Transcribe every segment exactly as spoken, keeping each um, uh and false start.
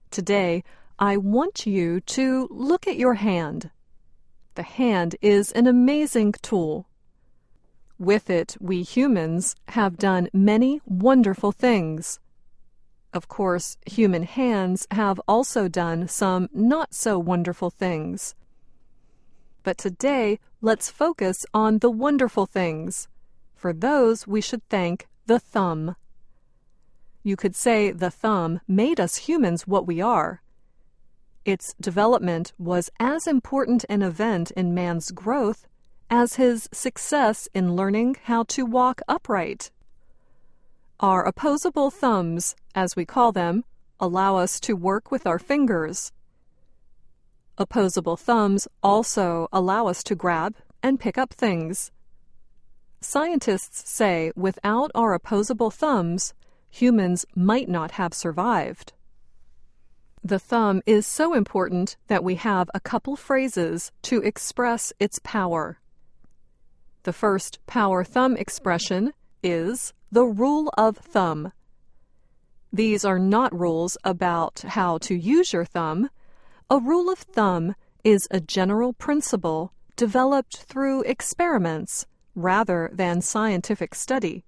Today, I want you to look at your hand. The hand is an amazing tool. With it, we humans have done many wonderful things. Of course, human hands have also done some not so wonderful things. But today, let's focus on the wonderful things. For those, we should thank the thumb. You could say the thumb made us humans what we are. Its development was as important an event in man's growth as his success in learning how to walk upright. Our opposable thumbs, as we call them, allow us to work with our fingers. Opposable thumbs also allow us to grab and pick up things. Scientists say without our opposable thumbs, humans might not have survived. The thumb is so important that we have a couple phrases to express its power. The first power thumb expression is the rule of thumb. These are not rules about how to use your thumb. A rule of thumb is a general principle developed through experiments rather than scientific study.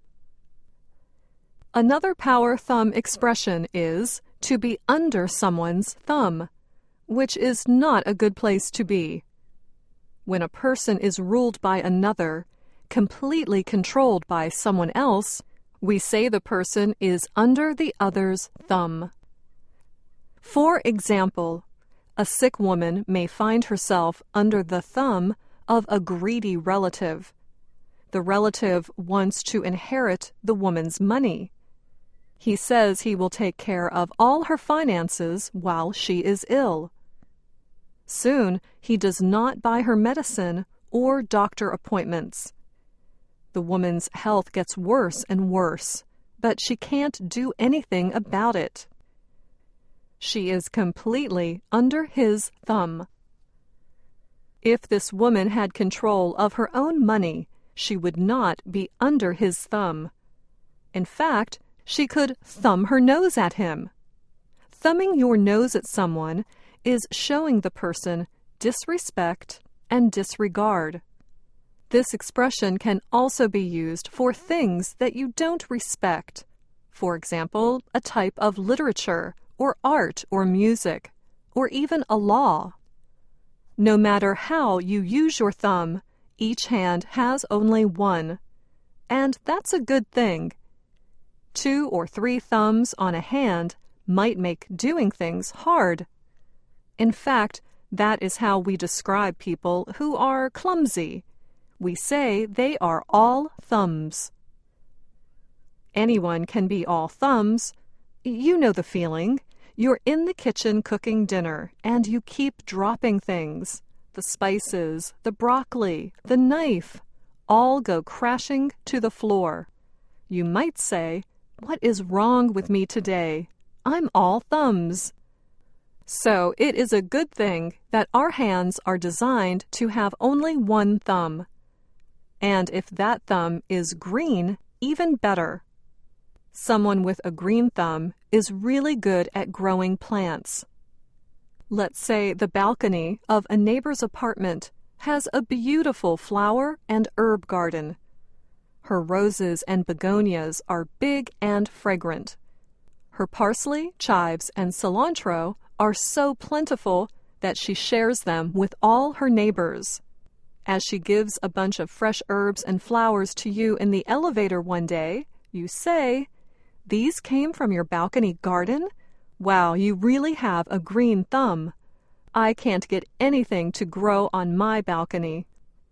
Another power thumb expression is to be under someone's thumb, which is not a good place to be. When a person is ruled by another, completely controlled by someone else, we say the person is under the other's thumb. For example, a sick woman may find herself under the thumb of a greedy relative. The relative wants to inherit the woman's money. He says he will take care of all her finances while she is ill. Soon, he does not buy her medicine or doctor appointments. The woman's health gets worse and worse, but she can't do anything about it. She is completely under his thumb. If this woman had control of her own money, she would not be under his thumb. In fact, she could thumb her nose at him. Thumbing your nose at someone is showing the person disrespect and disregard. This expression can also be used for things that you don't respect. For example, a type of literature, or art, or music, or even a law. No matter how you use your thumb, each hand has only one. And that's a good thing. Two or three thumbs on a hand might make doing things hard. In fact, that is how we describe people who are clumsy. We say they are all thumbs. Anyone can be all thumbs. You know the feeling. You're in the kitchen cooking dinner, and you keep dropping things. The spices, the broccoli, the knife, all go crashing to the floor. You might say, "What is wrong with me today? I'm all thumbs." So it is a good thing that our hands are designed to have only one thumb. And if that thumb is green, even better. Someone with a green thumb is really good at growing plants. Let's say the balcony of a neighbor's apartment has a beautiful flower and herb garden. Her roses and begonias are big and fragrant. Her parsley, chives, and cilantro are so plentiful that she shares them with all her neighbors. As she gives a bunch of fresh herbs and flowers to you in the elevator one day, you say, "These came from your balcony garden? Wow, you really have a green thumb. I can't get anything to grow on my balcony."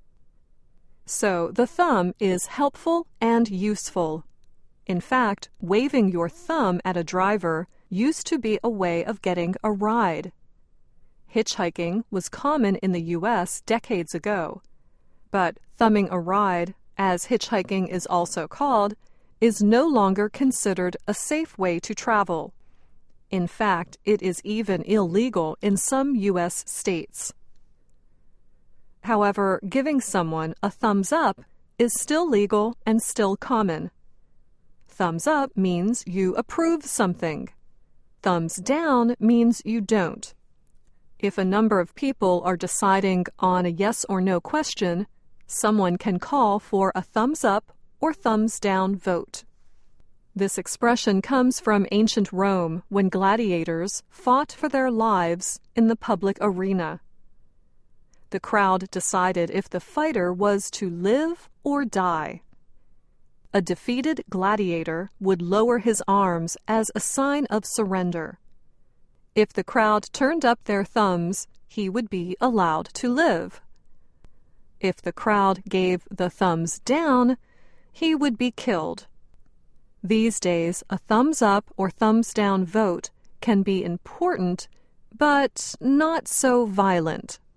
So the thumb is helpful and useful. In fact, waving your thumb at a driver used to be a way of getting a ride. Hitchhiking was common in the U S decades ago. But thumbing a ride, as hitchhiking is also called, is no longer considered a safe way to travel. In fact, it is even illegal in some U S states. However, giving someone a thumbs up is still legal and still common. Thumbs up means you approve something. Thumbs down means you don't. If a number of people are deciding on a yes or no question, someone can call for a thumbs up or thumbs down vote. This expression comes from ancient Rome when gladiators fought for their lives in the public arena. The crowd decided if the fighter was to live or die. A defeated gladiator would lower his arms as a sign of surrender. If the crowd turned up their thumbs, he would be allowed to live. If the crowd gave the thumbs down, he would be killed. These days, a thumbs up or thumbs down vote can be important, but not so violent.